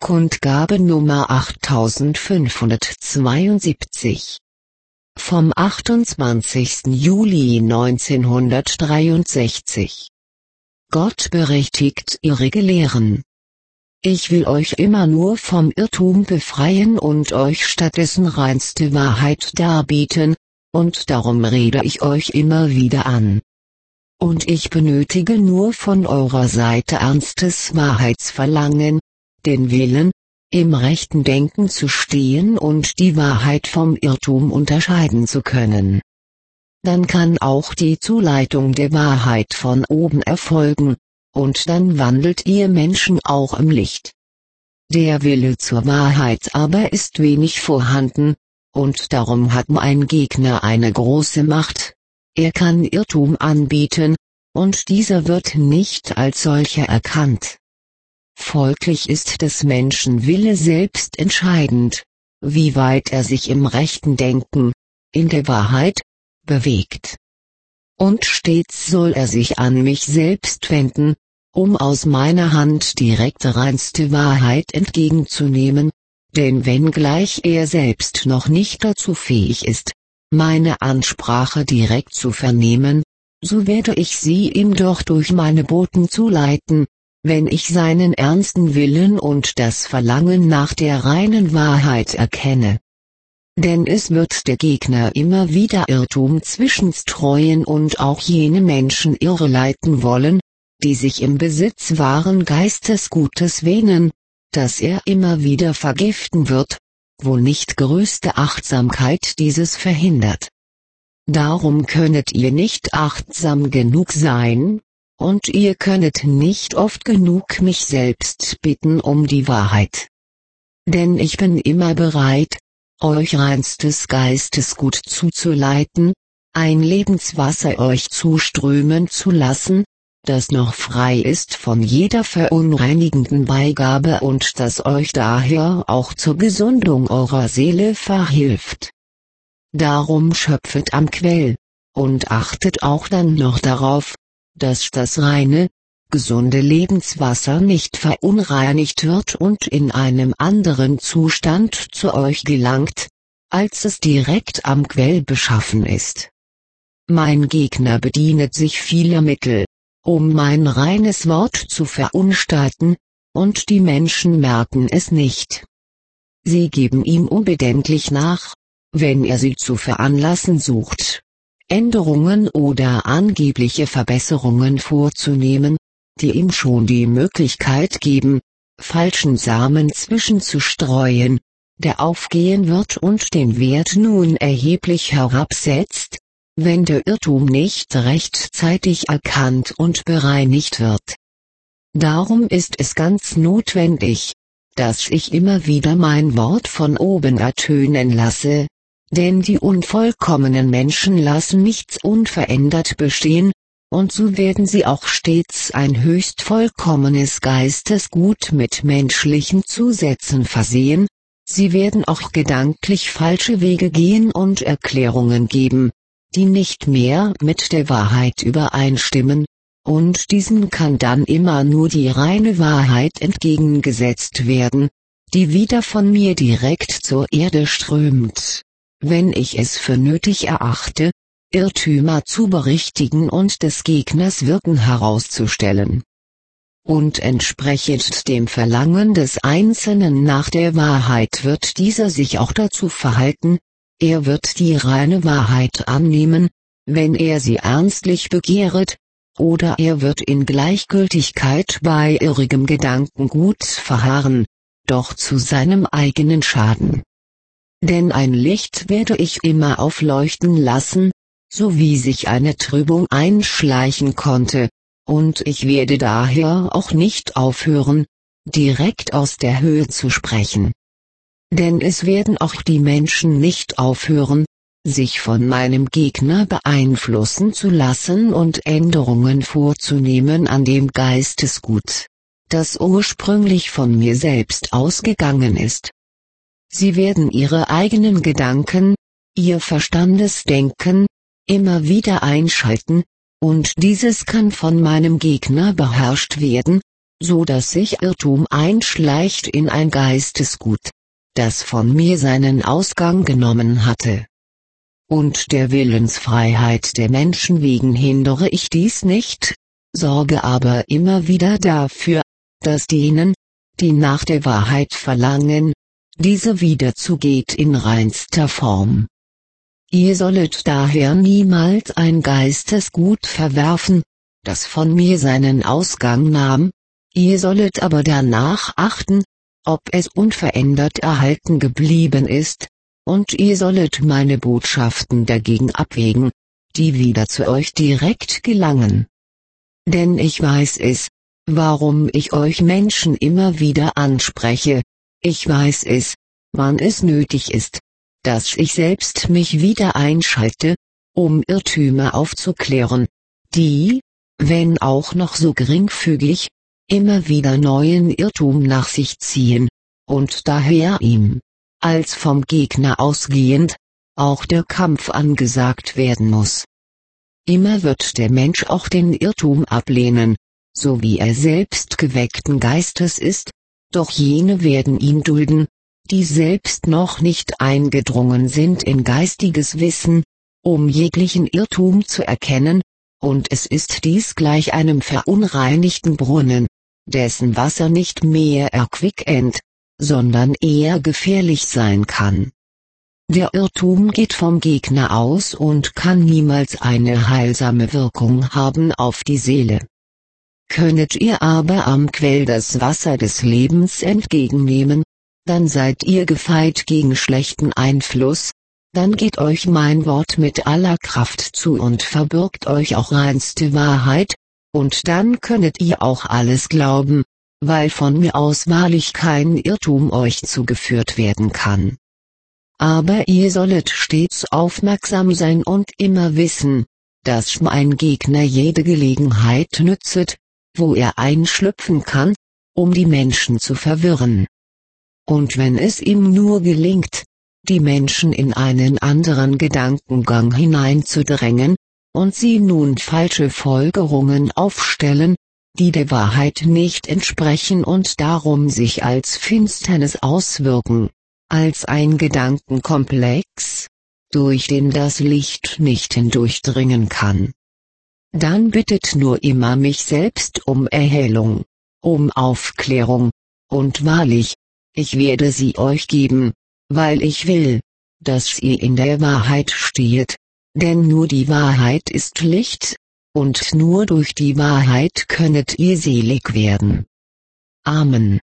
Kundgabe Nummer 8572. Vom 28. Juli 1963. Gott berichtigt irrige Lehren. Ich will euch immer nur vom Irrtum befreien und euch stattdessen reinste Wahrheit darbieten, und darum rede ich euch immer wieder an. Und ich benötige nur von eurer Seite ernstes Wahrheitsverlangen, den Willen, im rechten Denken zu stehen und die Wahrheit vom Irrtum unterscheiden zu können. Dann kann auch die Zuleitung der Wahrheit von oben erfolgen, und dann wandelt ihr Menschen auch im Licht. Der Wille zur Wahrheit aber ist wenig vorhanden, und darum hat mein Gegner eine große Macht. Er kann Irrtum anbieten, und dieser wird nicht als solcher erkannt. Folglich ist des Menschen Wille selbst entscheidend, wie weit er sich im rechten Denken, in der Wahrheit, bewegt. Und stets soll er sich an mich selbst wenden, um aus meiner Hand direkt reinste Wahrheit entgegenzunehmen, denn wenngleich er selbst noch nicht dazu fähig ist, meine Ansprache direkt zu vernehmen, so werde ich sie ihm doch durch meine Boten zuleiten, wenn ich seinen ernsten Willen und das Verlangen nach der reinen Wahrheit erkenne. Denn es wird der Gegner immer wieder Irrtum zwischenstreuen und auch jene Menschen irreleiten wollen, die sich im Besitz wahren Geistesgutes wähnen, das er immer wieder vergiften wird, wo nicht größte Achtsamkeit dieses verhindert. Darum könnet ihr nicht achtsam genug sein, und ihr könnet nicht oft genug mich selbst bitten um die Wahrheit. Denn ich bin immer bereit, euch reinstes Geistesgut zuzuleiten, ein Lebenswasser euch zuströmen zu lassen, das noch frei ist von jeder verunreinigenden Beigabe und das euch daher auch zur Gesundung eurer Seele verhilft. Darum schöpfet am Quell, und achtet auch dann noch darauf, dass das reine, gesunde Lebenswasser nicht verunreinigt wird und in einem anderen Zustand zu euch gelangt, als es direkt am Quell beschaffen ist. Mein Gegner bedient sich vieler Mittel, um mein reines Wort zu verunstalten, und die Menschen merken es nicht. Sie geben ihm unbedenklich nach, wenn er sie zu veranlassen sucht, Änderungen oder angebliche Verbesserungen vorzunehmen, die ihm schon die Möglichkeit geben, falschen Samen zwischenzustreuen, der aufgehen wird und den Wert nun erheblich herabsetzt, wenn der Irrtum nicht rechtzeitig erkannt und bereinigt wird. Darum ist es ganz notwendig, dass ich immer wieder mein Wort von oben ertönen lasse, denn die unvollkommenen Menschen lassen nichts unverändert bestehen, und so werden sie auch stets ein höchst vollkommenes Geistesgut mit menschlichen Zusätzen versehen, sie werden auch gedanklich falsche Wege gehen und Erklärungen geben, die nicht mehr mit der Wahrheit übereinstimmen, und diesen kann dann immer nur die reine Wahrheit entgegengesetzt werden, die wieder von mir direkt zur Erde strömt, wenn ich es für nötig erachte, Irrtümer zu berichtigen und des Gegners Wirken herauszustellen. Und entsprechend dem Verlangen des Einzelnen nach der Wahrheit wird dieser sich auch dazu verhalten, er wird die reine Wahrheit annehmen, wenn er sie ernstlich begehret, oder er wird in Gleichgültigkeit bei irrigem Gedankengut verharren, doch zu seinem eigenen Schaden. Denn ein Licht werde ich immer aufleuchten lassen, so wie sich eine Trübung einschleichen konnte, und ich werde daher auch nicht aufhören, direkt aus der Höhe zu sprechen. Denn es werden auch die Menschen nicht aufhören, sich von meinem Gegner beeinflussen zu lassen und Änderungen vorzunehmen an dem Geistesgut, das ursprünglich von mir selbst ausgegangen ist. Sie werden ihre eigenen Gedanken, ihr Verstandesdenken, immer wieder einschalten, und dieses kann von meinem Gegner beherrscht werden, so dass sich Irrtum einschleicht in ein Geistesgut, das von mir seinen Ausgang genommen hatte. Und der Willensfreiheit der Menschen wegen hindere ich dies nicht, sorge aber immer wieder dafür, dass denen, die nach der Wahrheit verlangen, diese wiederzugeht in reinster Form. Ihr sollet daher niemals ein Geistesgut verwerfen, das von mir seinen Ausgang nahm, ihr sollet aber danach achten, ob es unverändert erhalten geblieben ist, und ihr sollet meine Botschaften dagegen abwägen, die wieder zu euch direkt gelangen. Denn ich weiß es, warum ich euch Menschen immer wieder anspreche, ich weiß es, wann es nötig ist, dass ich selbst mich wieder einschalte, um Irrtümer aufzuklären, die, wenn auch noch so geringfügig, immer wieder neuen Irrtum nach sich ziehen, und daher ihm, als vom Gegner ausgehend, auch der Kampf angesagt werden muss. Immer wird der Mensch auch den Irrtum ablehnen, so wie er selbst geweckten Geistes ist, doch jene werden ihn dulden, die selbst noch nicht eingedrungen sind in geistiges Wissen, um jeglichen Irrtum zu erkennen, und es ist dies gleich einem verunreinigten Brunnen, dessen Wasser nicht mehr erquickend, sondern eher gefährlich sein kann. Der Irrtum geht vom Gegner aus und kann niemals eine heilsame Wirkung haben auf die Seele. Könnet ihr aber am Quell das Wasser des Lebens entgegennehmen, dann seid ihr gefeit gegen schlechten Einfluss, dann geht euch mein Wort mit aller Kraft zu und verbirgt euch auch reinste Wahrheit, und dann könnet ihr auch alles glauben, weil von mir aus wahrlich kein Irrtum euch zugeführt werden kann. Aber ihr sollet stets aufmerksam sein und immer wissen, dass mein Gegner jede Gelegenheit nützet, wo er einschlüpfen kann, um die Menschen zu verwirren. Und wenn es ihm nur gelingt, die Menschen in einen anderen Gedankengang hineinzudrängen, und sie nun falsche Folgerungen aufstellen, die der Wahrheit nicht entsprechen und darum sich als Finsternis auswirken, als ein Gedankenkomplex, durch den das Licht nicht hindurchdringen kann. Dann bittet nur immer mich selbst um Erhellung, um Aufklärung, und wahrlich, ich werde sie euch geben, weil ich will, dass ihr in der Wahrheit stehet, denn nur die Wahrheit ist Licht, und nur durch die Wahrheit könnet ihr selig werden. Amen.